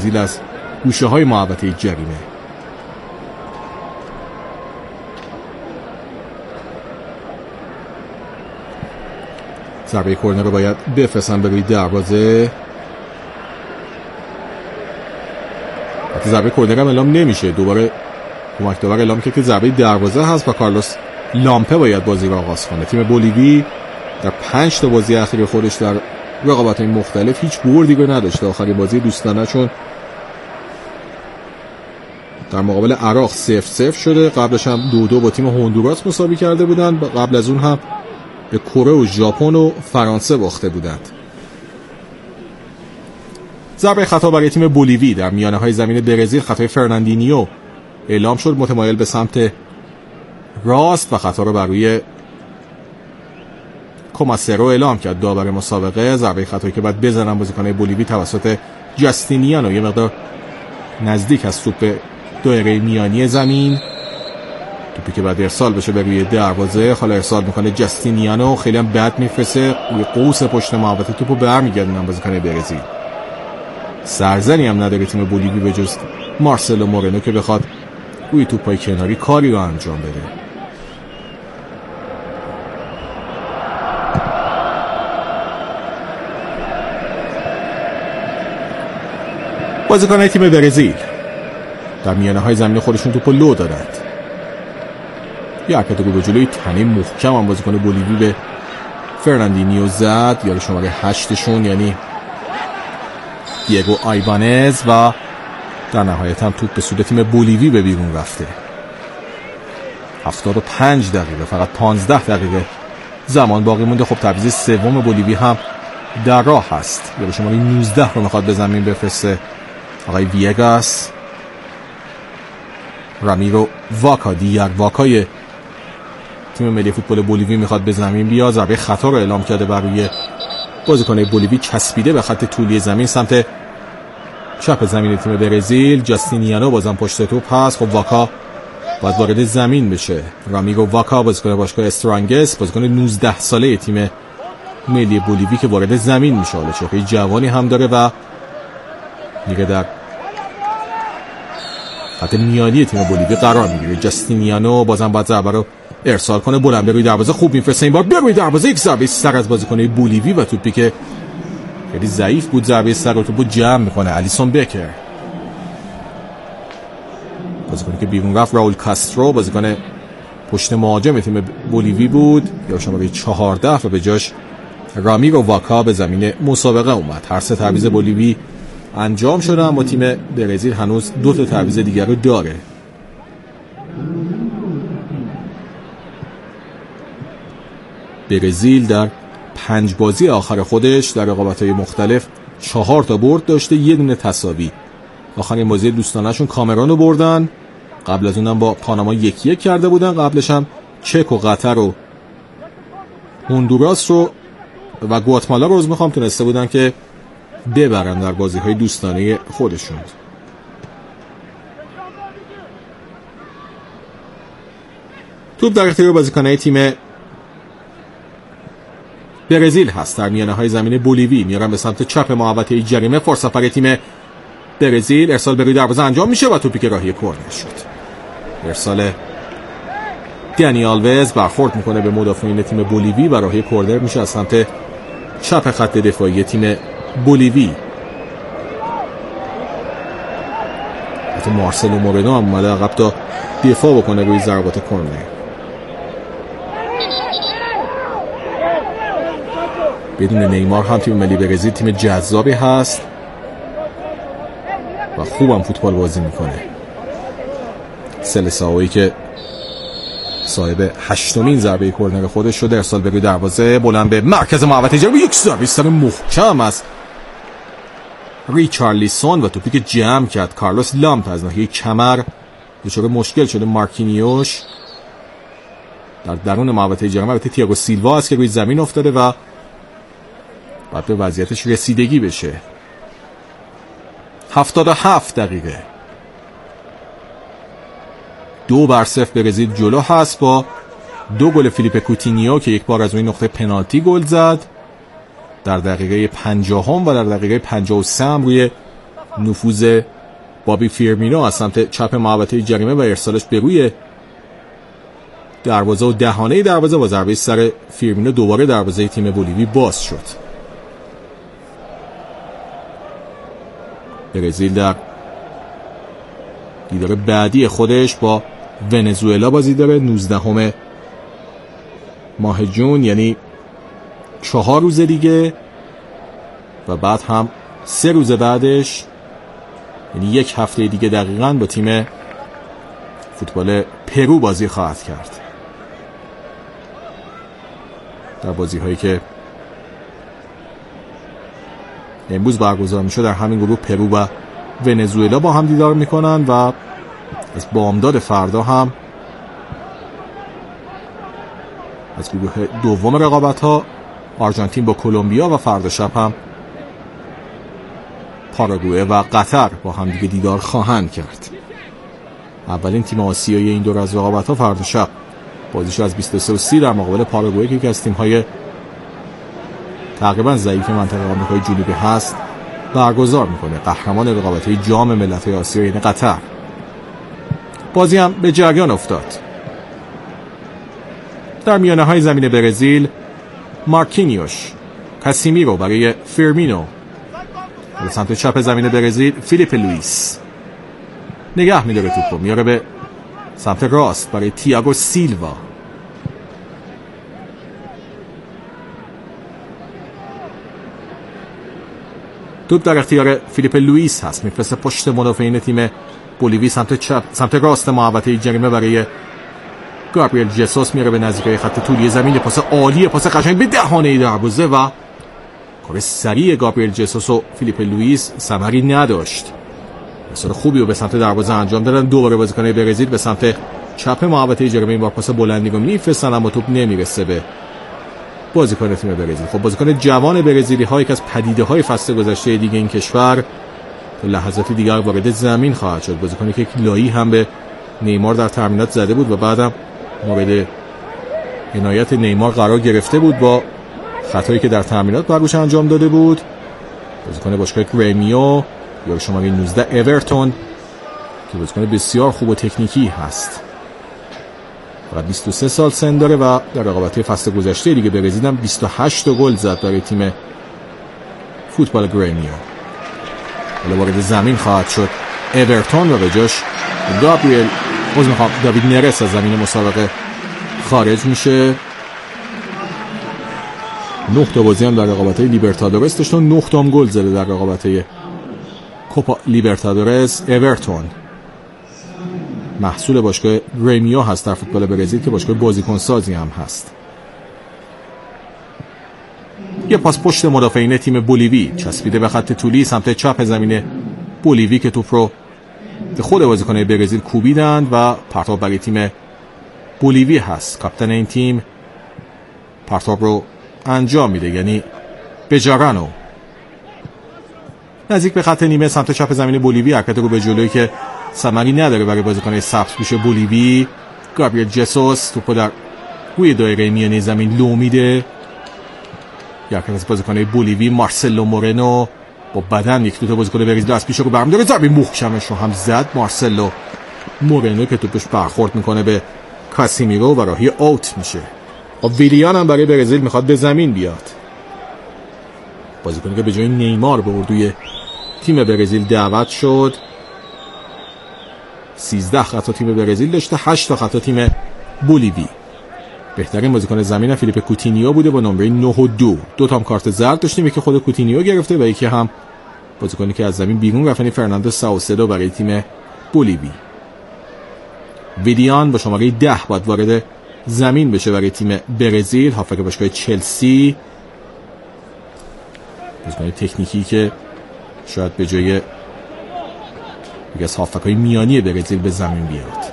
برزیل از گوشه های محوطه جریمه. ضربه کرنر رو باید بفرستن به روی دروازه. حتی ضربه کرنر هم اعلام نمیشه، دوباره کمک‌داور اعلام کرد که ضربه دروازه هست و کارلوس لامپه باید بازی رو آغاز کنه. تیم بولیوی در 5 تا بازی اخیر خودش در رقابت‌های مختلف هیچ بردی رو نداشته. آخرین بازی دوستانه چون در مقابل عراق 0-0 شده، قبلش هم 2-2 با تیم هندوراس مساوی کرده بودند، قبل از اون هم به کره و ژاپن و فرانسه باخته بودند. ضربه خطا برای تیم بولیوی در میانه‌های زمین برزیل، خطای فرناندینیو اعلام شد، متمایل به سمت راست و خطا رو بر روی کوماسرو اعلام کرد داور مسابقه. ضربه خطایی که بعد بزنن بازیکن بولیوی توسط جاستینیانو، یه مقدار نزدیک از توپ دایره میانی زمین، توپی که بعد ارسال بشه به روی دروازه. حالا ارسال میکنه جاستینیانو، خیلی هم بد میفرسه روی قوس پشت محوطه، توپو برمیگردونن بازیکن برزیل. سرزنی هم نداره تیم بولیوی به جز مارسلو مورنو که بخواد روی توپای کناری کاری رو انجام بده. بازیکنان تیم برزیل در میانه‌های زمین خودشون توپو لو دارند. یه حرکت رو به جلوی تنه محکم هم بازیکن بولیوی به فرناندینیو زد، یاری شماره 8شون یعنی دیگو آیبانز، و در نهایت هم توپ به سود تیم بولیوی به بیرون رفته. 75 دقیقه، فقط 15 دقیقه زمان باقی مونده. خب تعویض سوم بولیوی هم در راه هست، یاری شماره 19 رو میخواد به زمین بفرسته آقای ویگاس. رامیرو واکا، دیگر واکای تیم ملی فوتبال بولیوی میخواد به زمین بیاد. ضربه خطا رو اعلام کرده بر روی بازیکن بولیوی، چسبیده به خط طولی زمین سمت چپ زمین تیم برزیل. جاستینیانو بازم پشت توپ هست. خب واکا باید وارد زمین بشه. رامیرو واکا بازیکن باشگاه استرانگس، بازیکن 19 ساله تیم ملی بولیوی که وارد زمین میشه. حالا چهره جوانی هم داره و دیگه در خط میانی تیم بولیوی قرار میگیره. جاستینیانو بازم باید ضربه رو ارسال کنه، بلند به روی دروازه، خوب میفرسته این بار به روی دروازه. یک ضربه سر از بازیکن بولیوی و توپی که خیلی ضعیف بود، ضربه سر رو توپو جمع میکنه الیسون بکر. بازیکنی که بیرون رفت راول کاسترو، بازیکن پشت مهاجم تیم بولیوی بود، یا شماره 14، و به جاش رامیرو واکا به زمین مسابقه اومد. هر سه تعویض بولیوی انجام شده، اما تیم برزیل هنوز 2 تا تعویض دیگر رو داره. برزیل در 5 بازی آخر خودش در رقابت‌های مختلف 4 تا برد داشته، 1 دونه تساوی. آخرین بازی دوستانه‌شون کامرون رو بردن، قبل از اونم با پاناما 1-1 کرده بودن، قبلش هم چک و قطر و هندوراس رو و گواتمالا رو میخوام تونسته بودن که ببرن در بازی‌های دوستانه خودشون. توپ در اختیار بازیکن‌های تیم برزیل هست. در میانه‌های زمین بولیوی میارن به سمت چپ محوطه جریمه. فرصت تیم برزیل، ارسال به روی دروازه انجام میشه و توپی که راهی کرنر شد. ارسال دنی آلوز برخورد میکنه به مدافعین تیم بولیوی و راهی کرنر میشه از سمت چپ خط دفاعی تیم بولیوی. حتی مارسلو مورنو هم اومده عقب تا دفاع بکنه روی ضربات کرنر. بدون نیمار هم تیم ملی برزیل تیم جذابی هست و خوبم فوتبال بازی میکنه. سلساوی که صاحب 8مین ضربه کرنر خودش شده، ارسال به روی دروازه، بلند به مرکز محوطه جریمه، یک ضربه سر محکم از ریچارلیسون و توپی که جمع کرد کارلوس لامپ از ناحیه کمر. دچار مشکل شده مارکینیوش در درون محوطه جریمه. البته تییاگو سیلوا است که روی زمین افتاده و باید به وضعیتش رسیدگی بشه. 77 دقیقه 2-0 برزیل جلو هست با 2 گل فیلیپ کوتینیو که یک بار از روی نقطه پنالتی گل زد در دقیقه 50 و در دقیقه 53 هم روی نفوذ بابی فیرمینو از سمت چپ محوطه جریمه و ارسالش به روی دروازه و دهانه دروازه با ضربه سر فیرمینو دوباره دروازه تیم بولیوی باز شد. برزیل در دیدار بعدی خودش با ونزوئلا بازی داره 19 ماه جون، یعنی 4 روز دیگه، و بعد هم 3 روز بعدش یعنی 1 هفته دیگه دقیقاً با تیم فوتبال پرو بازی خواهد کرد. در بازی هایی که امروز برگزار میشه در همین گروه پرو و ونزوئلا با هم دیدار میکنن و از بامداد فردا هم از گروه دوم رقابت ها آرژانتین با کلمبیا و فردا شب هم پاراگوئه و قطر با هم دیگه دیدار خواهند کرد. اولین تیم آسیایی این دور از رقابت ها فردا شب بازیشو از 23:30 در مقابل پاراگوئه که یکی از تیم‌های تقریبا ضعیف منطقه آمریکای جنوبی هست برگزار میکنه. قهرمان رقابت‌های جام ملت‌های آسیا یعنی قطر. بازی هم به جریان افتاد. در میانه‌های زمین برزیل مارکینیوش کاسیمیرو برای فیرمینو، به سمت چپ زمین برزیل فیلیپ لوئیس نگه می‌داره توپو میاره به سمت راست برای تییاگو سیلوا. توپ در اختیار فیلیپ لوئیس هست، میفرسته پشت مدافعین تیم بولیوی سمت چپ، سمت راست محوطه جریمه برای گابریل جسوس میاره به نزدیکی خط طولی زمین. پاس عالی، پاس قشنگ به دهانه دروازه و کار سریع گابریل جسوس و فیلیپ لوئیس ثمری نداشت. بسیار خوبی رو به سمت دروازه انجام دادن. دوباره بازیکن برزیل به سمت چپ محوطه جریمه این بار پاس بلندی رو میفرستن اما توپ نمیرسه به بازیکن تیم برزیل. خب بازیکن جوان برزیلی ها یک از پدیده های فصل گذشته دیگه این کشور تا لحظات دیگر وارد زمین خواهد شد. بازیکنی که یک لایی هم به نیمار در تمرینات زده بود و بعدم مورد عنایت نیمار قرار گرفته بود با خطایی که در تمرینات بروش انجام داده بود. بازیکن باشگاه گریمیو یا شماره 19 اورتون که بازیکن بسیار خوب و تکنیکی هست و 23 سال سن داره و در رقابت‌های فصل گذشته دیگه برزیل هم 28 گل زد برای تیم فوتبال گریمیو. حالا وارد زمین خواهد شد اورتون و به جاش داوید نرس از زمین مسابقه خارج میشه. 9 تا بازی هم در رقابت‌های لیبرتادورس داشت و 9 تا هم گل زده در رقابت‌های کوپا لیبرتادورس. اورتون محصول باشگاه گریمیو هست در فوتبال برزیل که باشگاه بازیکن سازی هم هست. یه پاس پشت مدافعین تیم بولیوی چسبیده به خط طولی سمت چپ زمین بولیوی که توپ رو به خود بازیکن برزیل کوبیدند و پرتاب برای تیم بولیوی هست. کاپیتان این تیم پرتاب رو انجام میده، یعنی بجارانو. نزدیک به خط نیمه سمت چپ زمین بولیوی حرکت رو به جلویی که ثمری نداره برای بازیکن سبزپوش بولیوی. گابریل جسوس توپو در روی دایره میانی زمین لو میده. یک از بازیکن بولیوی مارسلو مورنو با بدن یک دو تا بازیکن برزیل از پیش رو برمی‌داره، ضربه محکمش رو هم زد مارسلو مورنو که توپش برخورد میکنه به کاسیمیرو و راهی اوت میشه. و ویلیان هم برای برزیل میخواد به زمین بیاد. بازیکنی که به جای نیمار به اردوی تیم برزیل دعوت شد. 13 خطا تیم برزیل داشته، 8 تا خطا تیم بولیوی. بهترین بازیکن زمین فیلیپ کوتینیو بوده با نمره 9 و 2. 2 تا هم کارت زرد داشتیم، یکی خود کوتینیو گرفته و یکی هم بازیکنی که از زمین بیرون رفت فرناندو ساوسدو برای تیم بولیوی. ویلیان با شماره 10 باید وارد زمین بشه برای تیم برزیل، هافک باشگاه چلسی. بازیکن تکنیکی که شاید به جای یکی از هافک‌های میانی برزیل به زمین بیاد.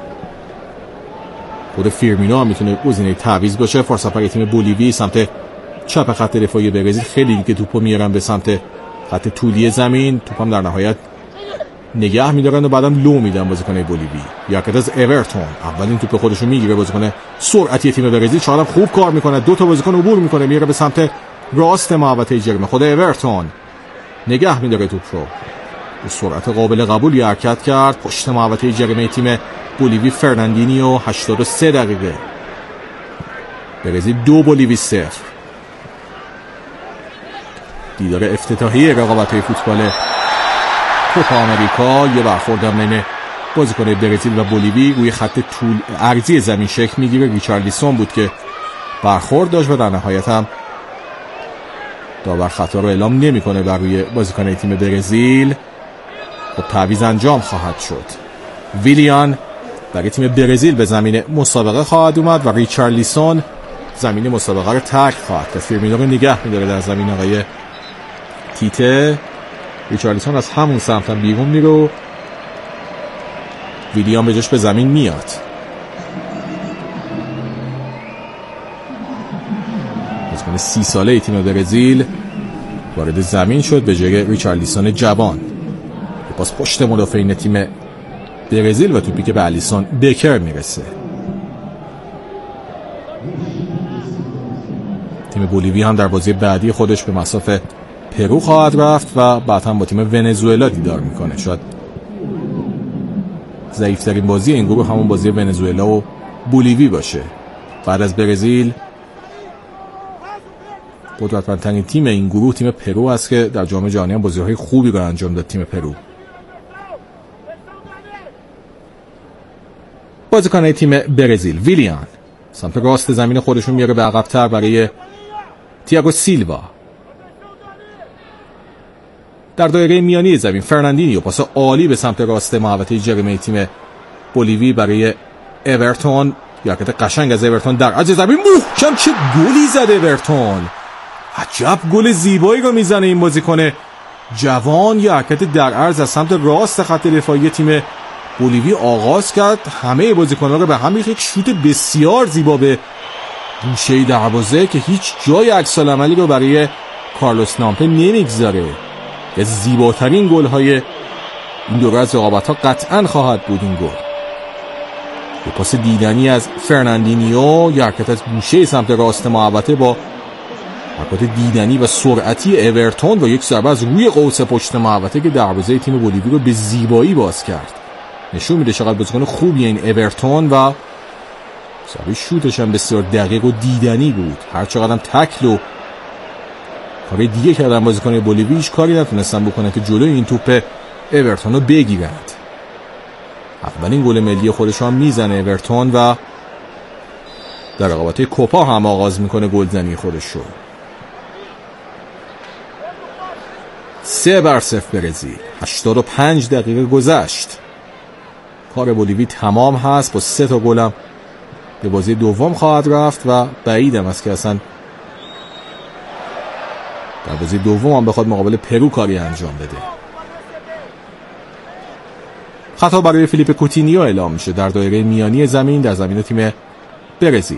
خود فیرمینو هم میتونه گزینه تعویض باشه. فرصت برای تیم بولیوی سمت چپ خط دفاعی برزیل خیلی دیگه توپو میارن به سمت خط طولی زمین. توپم در نهایت نگه میدارن و بعدم لو میدن بازیکن بولیوی. یکی از اورتون اولین توپ خودشو میگیره، بازیکن سرعتی تیم برزیل چهارم خوب کار میکنه، 2 تا بازیکن عبور میکنه میره به سمت راست محوطه جریمه. خود اورتون نگه میداره توپ رو. به سرعت قابل قبولی حرکت کرد. پشت محوطه جریمه تیم بولیوی فرناندینیو. 83 دقیقه برزیل 2 بولیوی 0. دیدار افتتاحیه رقابت‌های فوتبال کوپا آمریکا. یه برخورد بین بازیکن برزیل و بولیوی روی خط طول عرضی زمین شکل میگیره. ریچارلیسون بود که برخورد داشت و در نهایت هم داور خطا رو اعلام نمیکنه بر روی بازیکن تیم برزیل. خب تعویض انجام خواهد شد. ویلیان برای تیم برزیل به زمین مسابقه خواهد اومد و ریچارلیسون زمین مسابقه رو ترک خواهد کرد. فیرمینو رو نگه میداره در زمین آقای تیته. ریچارلیسون از همون سمت هم بیرون میره. ویلیان به جاش به زمین میاد. بازیکن 30 ساله تیم برزیل وارد زمین شد به جای ریچارلیسون جوان. پاس پشت مدافعین تیم برزیل و توپی که به الیسون بکر میرسه. تیم بولیوی هم در بازی بعدی خودش به مصاف پرو خواهد رفت و بعد هم با تیم ونزوئلا دیدار میکنه. شاید ضعیف‌ترین بازی این گروه همون بازی ونزوئلا و بولیوی باشه. بعد از برزیل قدرتمندترین تیم این گروه تیم پرو است که در جام جهانی هم بازی‌های خوبی رو انجام داد. تیم پرو بازیکن تیم برزیل ویلیان سمت راست زمین خودشون میاره به عقب‌تر برای تییاگو سیلوا. در دایره میانی زمین فرناندینیو پاس عالی به سمت راست محوطه جریمه تیم بولیوی برای اورتون. حرکت قشنگ از اورتون در عرض زمین. محکم چه گلی زد اورتون. عجب گل زیبایی رو میزنه این بازیکن جوان. یه حرکت در عرض از سمت راست خط دفاعی تیم بولیوی آغاز کرد. همه بازیکن‌ها رو به هم ریخت. یک شوت بسیار زیبا به گوشه دروازه که هیچ جای عکس‌العملی رو برای کارلوس نامپه نمیگذاره. از زیباترین گل‌های این دوره از رقابت‌ها قطعاً خواهد بود این گل. به پاس دیدنی از فرناندینیو. یه حرکت از گوشه سمت راست محوطه با حرکت دیدنی و سرعتی اورتون و یک ضربه از روی قوس پشت محوطه که دروازه تیم بولیوی رو به زیبایی باز کرد. نشون میده چقدر بازیکن خوبیه این اورتون و ضربه شوتش هم بسیار دقیق و دیدنی بود. هر چقدر هم تکل و کار دیگه کردن بازیکن بولیوی هیچ کاری نتونستن بکنن که جلوی این توپ اورتون رو بگیرند. اولین گل ملی خودش هم میزنه اورتون و در رقابت کوپا هم آغاز میکنه گلزنی خودش رو. 3-0 برزیل. 85 دقیقه گذشت. کار بولیوی تمام هست. با 3 تا گل هم به بازی دوم خواهد رفت و بعیدم است که اصلا در بازی دوم هم بخواد مقابل پرو کاری انجام بده. خطا برای فیلیپ کوتینیو اعلام میشه در دایره میانی زمین در زمین تیم برزیل.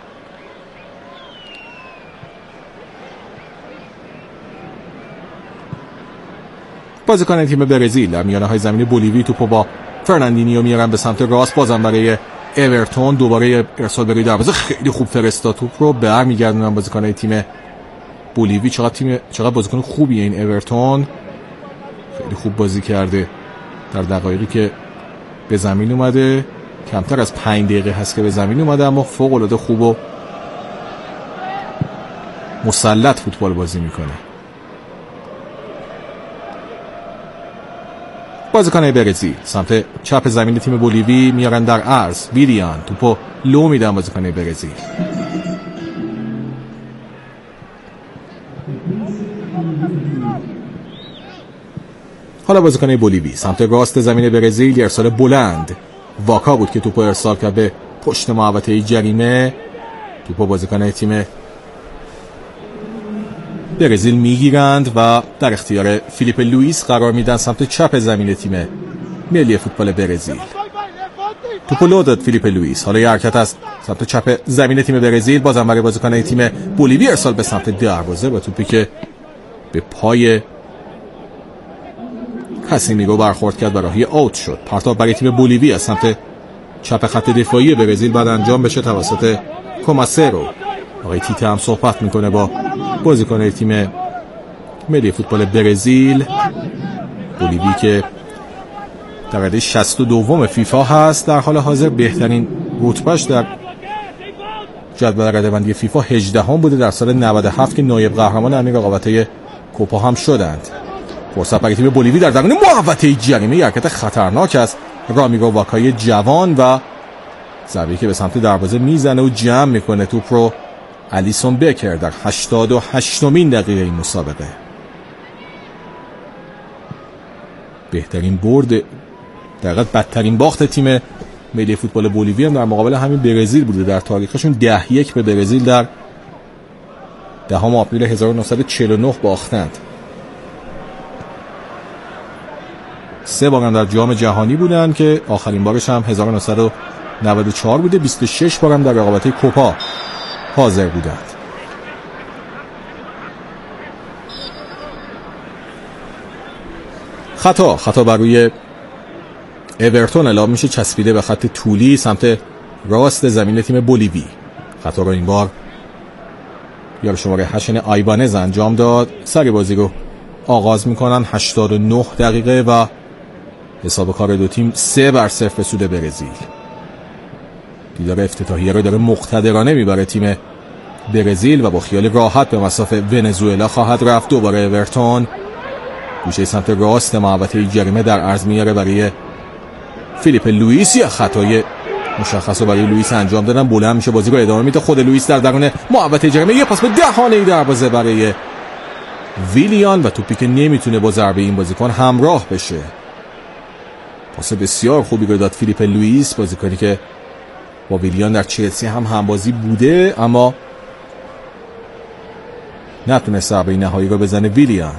بازیکن تیم برزیل در میانه‌های زمین بولیوی توپو با فرناندینیو میارن به سمت راست. بازم برای اورتون دوباره ارسال برای دروازه. خیلی خوب فرستاد توپ رو برمیگردونن بازیکن تیم بولیوی. چقدر بازیکن خوبیه این اورتون. خیلی خوب بازی کرده در دقایقی که به زمین اومده. کمتر از 5 دقیقه هست که به زمین اومده اما فوق العاده خوب و مسلط فوتبال بازی میکنه. بازیکن برزیل سمت چپ زمین تیم بولیوی میارن در عرض. ویلیان توپو لو میدن بازیکن برزیل. حالا بازیکن بولیوی سمت راست زمین برزیل. ارسال بلند واکا بود که توپو ارسال کرد به پشت محوطه جریمه. توپو بازیکن تیم برزیل میگیرند و در اختیار فیلیپ لوئیس قرار میدن سمت چپ زمین تیم ملی فوتبال برزیل. توپو لو داد فیلیپ لوئیس. حالا یه حرکت از سمت چپ زمین تیم برزیل. بازم برای بازیکن تیم بولیوی ارسال به سمت دروازه با توپی که به پای کاسیمیرو برخورد کرد و راهی اوت شد. پرتاب برای تیم بولیوی از سمت چپ خط دفاعی برزیل بعد انجام بشه توسط کوماسرو. آقای تیته هم صحبت میکنه با بازیکن تیم ملی فوتبال برزیل بولیوی که در رده 62 فیفا هست، در حال حاضر بهترین رتبهش در جدول رده‌بندی فیفا 18 بوده در سال 97 که نایب قهرمان همین رقابت‌های کوپا هم شدند. فرصت برای تیم بولیوی در درون محوطه جریمه، حرکت خطرناک است رامیرو واکای جوان و ضربه‌ای که به سمت دروازه میزنه و جمع میکنه توپ رو الیسون بکر در 88مین دقیقه این مسابقه. بهترین برد، در حقیقت بدترین باخت تیم ملی فوتبال بولیوی هم در مقابل همین برزیل بوده در تاریخشون. 10-1 به برزیل در 10 آپریل 1949 باختند. 3 بار هم در جام جهانی بودن که آخرین بارش هم 1994 بوده. 26 بار هم در رقابت کوپا حاضر بودند. خطا بر روی اورتون اعلام میشه، چسبیده به خط طولی سمت راست زمین تیم بولیوی. خطا رو این بار یار شماره 8 آیبانز انجام داد. سری بازی رو آغاز میکنن. 89 دقیقه و حساب کار دو تیم 3-0 به سود برزیل. دیدار افتتاحیه رو داره مقتدرانه میبره تیم برزیل و با خیال راحت به مصاف ونزوئلا خواهد رفت. دوباره اورتون گوشه سمت راست محوطه جریمه در عرض میاره برای فیلیپ لوئیس. یا خطای مشخص رو برای لوئیس انجام دادن. بلند میشه، بازی رو ادامه میده. خود لوئیس در درون محوطه جریمه، یه پاس به دهانه دروازه برای ویلیان و توپی که نمیتونه با ضربه این بازیکن همراه بشه. پاس بسیار خوبی رو داد فیلیپ لوئیس، بازیکنی که با ویلیان در چلسی هم همبازی بوده اما نتونست ضربه نهایی رو بزنه ویلیان.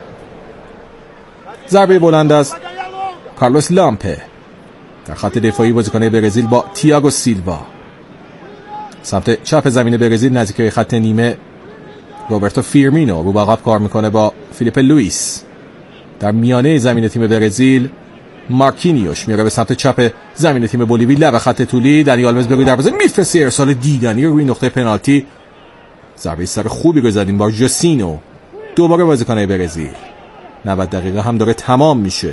ضربه بلند از کارلوس لامپه در خط دفاعی بازیکن برزیل با تییاگو سیلوا. سمت چپ زمین برزیل نزدیک خط نیمه روبرتو فیرمینو رو به عقب کار میکنه با فیلیپ لوئیس. در میانه زمین تیم برزیل مارکینیوش میره به سمت چپ زمین تیم بولیوی، لب خط طولی. دنی آلوز به روی دروازه میفرسته، ارسال دیدنی روی نقطه پنالتی. ضربه سر خوبی رو زد این بار جوسینو. دوباره بازیکن برزیل. 90 دقیقه هم داره تمام میشه.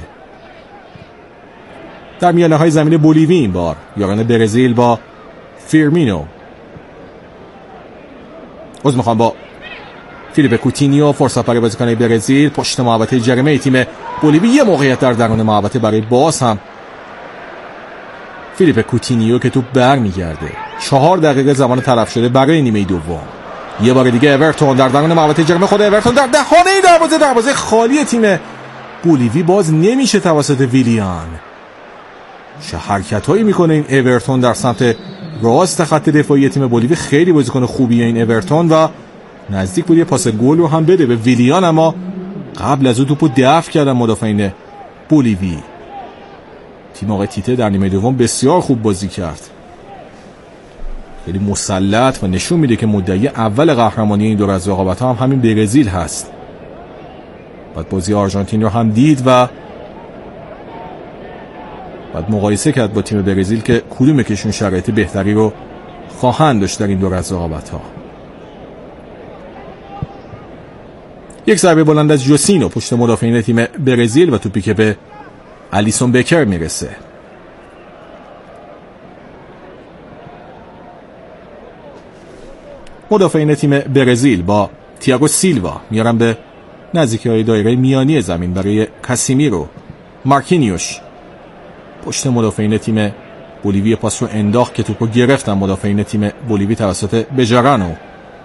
در میانه های زمین بولیوی این بار یاران برزیل با فیرمینو، با فیلیپ کوتینیو. فرصت برای بازیکن برزیل پشت محوطه جریمه تیم بولیوی. یه موقعیت در درون محوطه برای باز هم فیلیپ کوتینیو که توپ برمیگرده. 4 دقیقه زمان تلف شده برای نیمه دوم. یه بار دیگه اورتون در درون محوطه جریمه، خود اورتون در دهانه دروازه خالی تیم بولیوی باز نمیشه توسط ویلیان. چه حرکتایی میکنه این اورتون در سمت راست خط دفاعی تیم بولیوی. خیلی بازیکن خوبیه این اورتون و نزدیک بود یه پاس گل رو هم بده به ویلیان، اما قبل از اون توپو دفع کردن مدافعین بولیوی. تیم آقای تیته در نیمه دوم بسیار خوب بازی کرد، خیلی مسلط و نشون میده که مدعی اول قهرمانی این دور از رقابت‌ها هم همین برزیل هست. بعد بازی آرژانتین رو هم دید و بعد مقایسه کرد با تیم برزیل که کدوم کشون شرایط بهتری رو خواهند داشت در این دور از رقابت‌ها. یک ضربه بلند از جوسینو پشت مدافعین تیم برزیل و توپی که به الیسون بکر میرسه. مدافعین تیم برزیل با تییاگو سیلوا میارن به نزدیکی دایره میانی زمین برای کاسیمیرو. مارکینیوش پشت مدافعین تیم بولیوی پاس رو انداخت که توپو گرفتن مدافعین تیم بولیوی توسط بجارانو.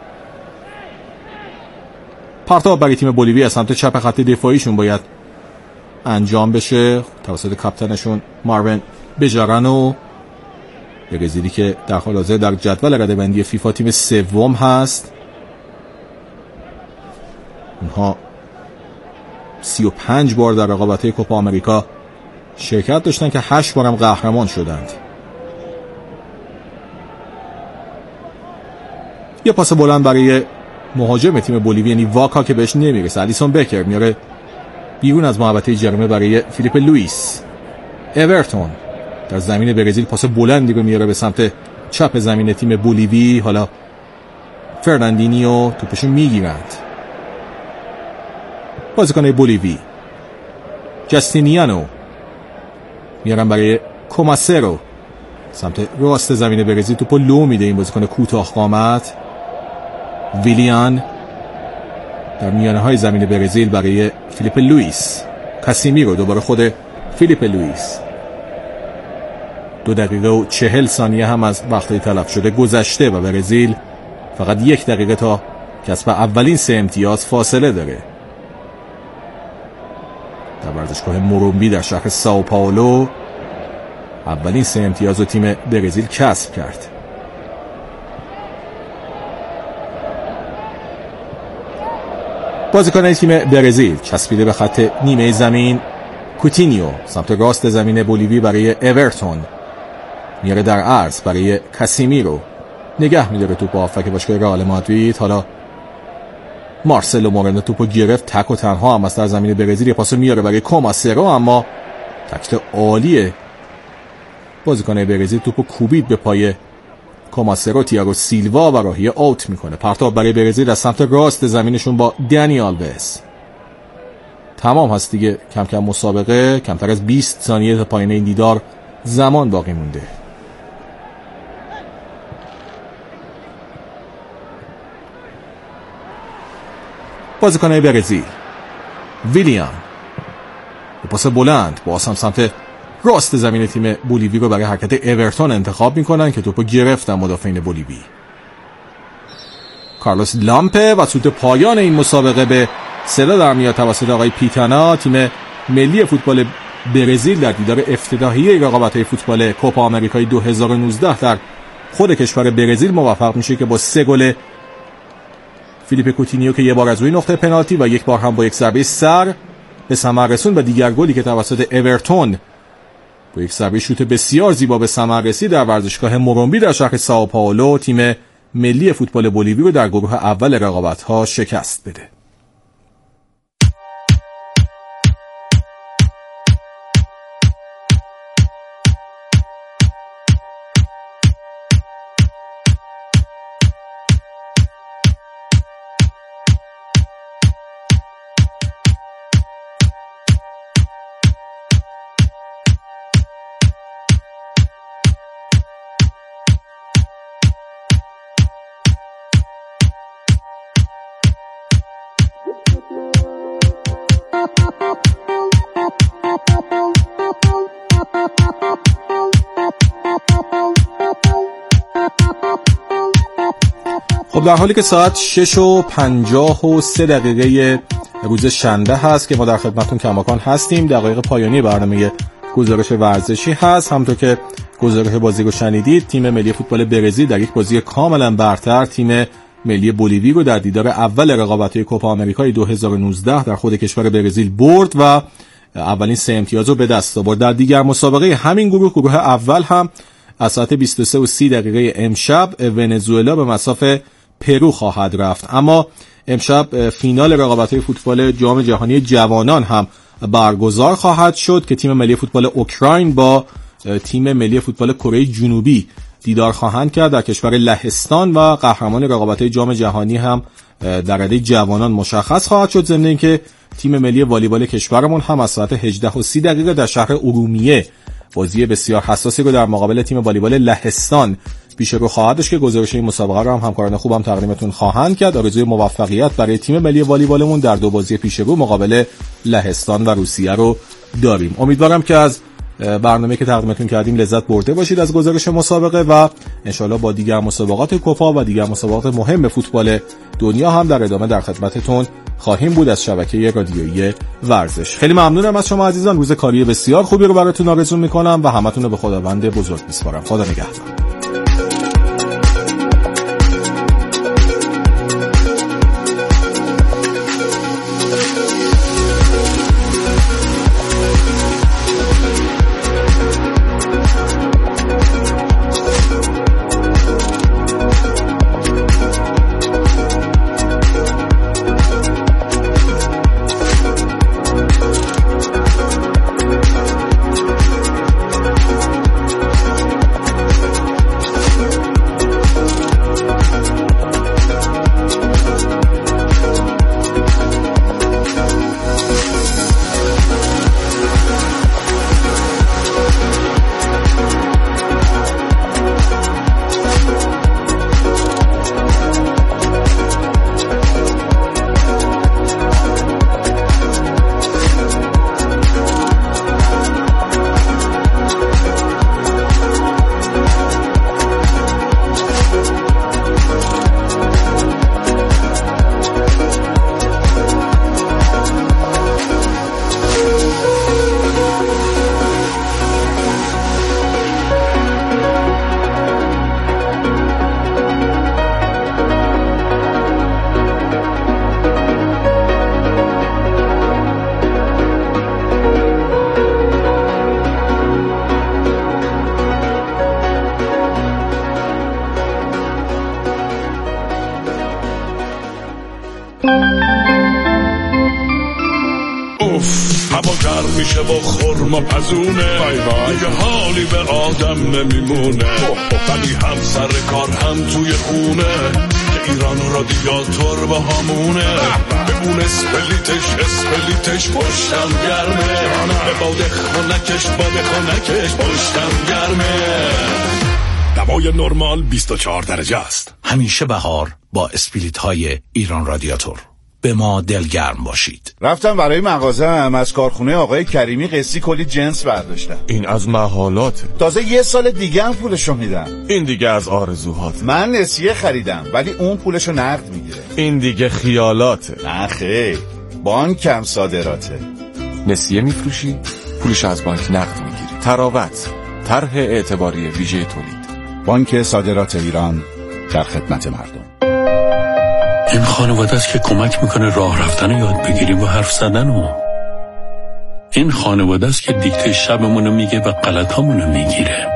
پرتاب برای تیم بولیوی از سمت چپ خط دفاعیشون باید انجام بشه توسط کاپیتانشون ماروین بجارانو. برزیلی که در حال حاضر در جدول رده‌بندی فیفا تیم سوم هست. اونها 35 بار در رقابت‌های کوپا آمریکا شرکت داشتن که 8 بارم قهرمان شدند. یه پاس بلند برای مهاجم تیم بولیوی یعنی واکا که بهش نمیرسه. الیسون بکر میاره بیرون از محوطه جریمه برای فیلیپ لوئیس. اورتون در زمین برزیل پاس بلندی رو میاره به سمت چپ زمین تیم بولیوی. حالا فرناندینیو توپشو میگیرند. بازیکن بولیوی جاستینیانو میارن برای کوماسرو سمت راست زمین برزیل، توپو لو میده این بازیکن کوتاه قامت. ویلیان در میانه های زمین برزیل برای فیلیپ لوئیس. کاسیمیرو دوباره خود فیلیپ لوئیس. 2 دقیقه و 40 ثانیه هم از وقتی تلف شده گذشته و برزیل فقط 1 دقیقه تا کسب اولین 3 امتیاز فاصله داره. در ورزشگاه مورومبی در شهر ساو پائولو اولین 3 امتیاز رو تیم برزیل کسب کرد. بازیکن تیم برزیل چسبیده به خط نیمه زمین. کوتینیو سمت راست زمین بولیوی برای اورتون میاره در عرض برای کاسیمیرو، نگه میداره توپ با هافبک باشگاه رئال مادرید. حالا مارسلو مورنو توپو گرفت، تک و تنها هم از در زمین برزیل پاس میاره برای کوماسرو، اما تکل عالیه بازیکن برزیل توپو کوبید به پای کوماسرو. تییاگو سیلوا و راهی آوت میکنه. پرتاب برای برزیل از سمت راست زمینشون با دانی آلوز. تمام هست دیگه، کم کم مسابقه، کمتر از 20 ثانیه تا پایان این دیدار زمان باقی مونده. بازیکن‌های برزیل. ویلیان پاس بلند با هم سمت راست زمین تیم بولیوی رو برای حرکت اورتون انتخاب میکنن که توپو گرفتن مدافعین بولیوی. کارلوس لامپه و سود پایان این مسابقه به صدا در میاد توسط آقای پیتانا. تیم ملی فوتبال برزیل در دیدار افتتاحیه رقابت‌های فوتبال کوپا آمریکای 2019 در خود کشور برزیل موفق میشه که با 3 گل فیلیپ کوتینیو که 1 بار از روی نقطه پنالتی و 1 بار هم با 1 ضربه سر به ثمر رسوند و دیگر گلی که توسط اورتون با 1 ضربه شوت بسیار زیبا به ثمر رسید در ورزشگاه مورومبی در شهر ساو پائولو تیم ملی فوتبال بولیوی رو در گروه اول رقابت‌ها شکست بده. خب در حالی که ساعت 6:53 روز شنبه هست که ما در خدمتتون کماکان هستیم، دقایق پایانی برنامه گزارش ورزشی هست. همونطور که گزارش بازی رو شنیدید، تیم ملی فوتبال برزیل در یک بازی کاملا برتر تیم ملی بولیوی رو در دیدار اول رقابت‌های کوپا آمریکای 2019 در خود کشور برزیل برد و اولین 3 امتیاز رو به دست آورد. در دیگر مسابقه همین گروه اول هم از ساعت 23:30 امشب ونزوئلا به مصاف پرو خواهد رفت. اما امشب فینال رقابت‌های فوتبال جام جهانی جوانان هم برگزار خواهد شد که تیم ملی فوتبال اوکراین با تیم ملی فوتبال کره جنوبی دیدار خواهند کرد در کشور لهستان و قهرمان رقابت‌های جام جهانی هم در رده جوانان مشخص خواهد شد. ضمن اینکه تیم ملی والیبال کشورمون هم از ساعت 18:30 در شهر ارومیه بازی بسیار حساسی رو در مقابل تیم والیبال لهستان پیش رو خواهد داشت که گزارش این مسابقه رو هم همکاران خوبم تقدیمتون خواهند کرد. آرزوی موفقیت برای تیم ملی والیبالمون در 2 بازی پیش رو مقابل لهستان و روسیه رو داریم. امیدوارم که از برنامه که تقدیمتون کردیم لذت برده باشید از گزارش مسابقه و انشالله با دیگر مسابقات کوپا و دیگر مسابقات مهم فوتبال دنیا هم در ادامه در خدمتتون خواهیم بود از شبکه رادیویی ورزش. خیلی ممنونم از شما عزیزان. روز کاری بسیار خوبی رو براتون آرزو میکنم و همتون رو به خداوند بزرگ میسپارم. خدا نگهدار. میشه با خرما پزونه، دیگه حالی به آدم نمیمونه. ولی هم سر کار هم توی خونه که ایران رادیاتور با همونه. بمون اسپلیتش پشتم گرمه، به باد خونکش پشتم گرمه. دوای نرمال 24 درجه است. همیشه بهار با اسپلیت های ایران رادیاتور. به ما دلگرم باشید. رفتم برای مغازه‌ام، از کارخونه آقای کریمی قسطی کلی جنس برداشتم. این از محالاته. تازه 1 سال دیگه هم پولشو میدم. این دیگه از آرزوهاته. من نسیه خریدم ولی اون پولشو نقد میگیره. این دیگه خیالاته. نه خیر، بانکم صادراته. نسیه میفروشی، پولش از بانک نقد میگیری. تراوت، طرح اعتباری ویژه تولید. بانک صادرات ایران در خدمت مردم. این خانواده است که کمک میکنه راه رفتن رو یاد بگیریم و حرف زدن رو. این خانواده است که دیکته شبمونو میگه و غلطامونو میگیره.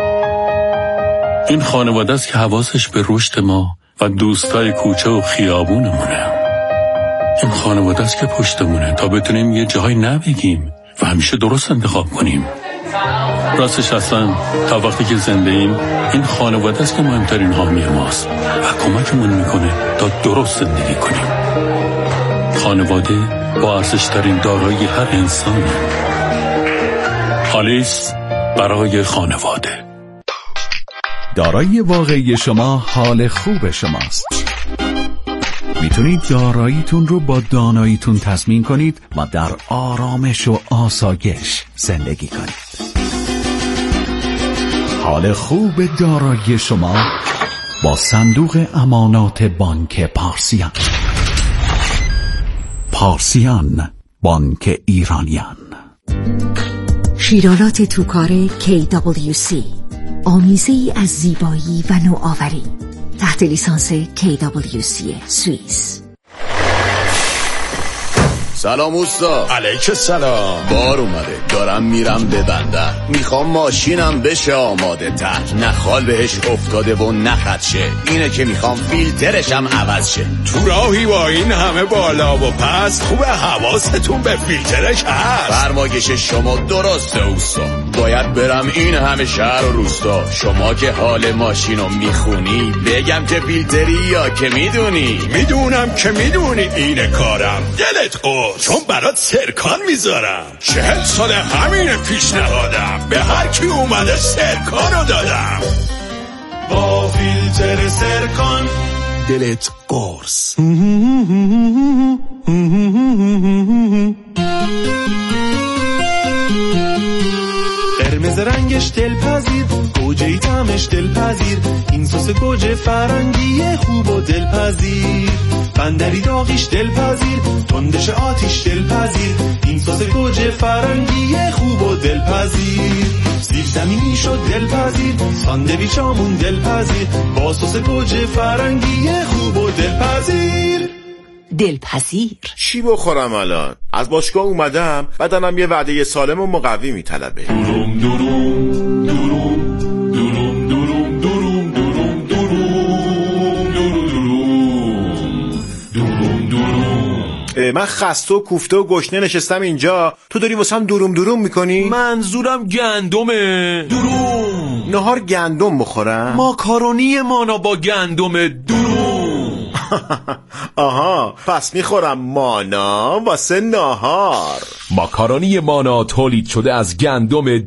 این خانواده است که حواسش به رشد ما و دوستای کوچه و خیابونمونه. این خانواده است که پشتمونه تا بتونیم یه جایی نبگیم و همیشه درست انتخاب کنیم. راستش اصلا تا وقتی که زنده ایم این خانواده است که مهمترین حامی ماست و کمکمون میکنه تا درست زندگی کنیم. خانواده با ارزش‌ترین دارایی هر انسانه. آلیس برای خانواده. دارایی واقعی شما حال خوب شماست. میتونید داراییتون رو با داناییتون تضمین کنید و در آرامش و آسایش زندگی کنید. حال خوب دارایی شما با صندوق امانات بانک پارسیان. پارسیان، بانک ایرانیان. شیرالات توکار KWC، آمیزه‌ای از زیبایی و نوآوری، تحت لیسانس KWC سوئیس. سلام اوستا. علیک سلام. بار اومده، دارم میرم به بندر، میخوام ماشینم بشه آماده تر، نخال بهش افتاده و نخدشه، اینه که میخوام فیلترشم عوض شه. تو راهی با این همه بالا و پس خوبه حواستون به فیلترش هست. فرمایش شما درسته اوستا، باید برم این همه شهر و روستا. شما که حال ماشینو میخونی بگم که فیلتری یا که میدونی؟ میدونم که میدونی اینه کارم، دلت قرص، چون برات سرکان میذارم. 40 سال همین پیشنهادم، به هر کی اومده سرکانو دادم. با فیلتر سرکان دلت قرص. قرمز رنگش دلپذیر، گوجه‌ای طعمش دلپذیر، این سس گوجه فرنگی خوب و دلپذیر. بندری داغیش دلپذیر، تندش آتیش دلپذیر، این سس گوجه فرنگی خوب و دلپذیر. سیب زمینی شد دلپذیر، ساندویچامون دلپذیر، با سس گوجه فرنگی خوب و دلپذیر. دلپذیر. چی بخورم الان؟ از باشگاه اومدم، بدنم یه وعده سالم و مقوی میطلبه. دوروم دوروم دوروم دوروم دوروم دوروم دوروم دوروم دوروم. من خسته و کوفته و گشنه نشستم اینجا، تو داری واسم دوروم دوروم میکنی؟ منظورم گندمه. دوروم. نهار گندم بخورم؟ ماکارونی مانا با گندم. دوروم. آها، پس میخورم مانا واسه نهار. ماکارونی مانا تولید شده از گندم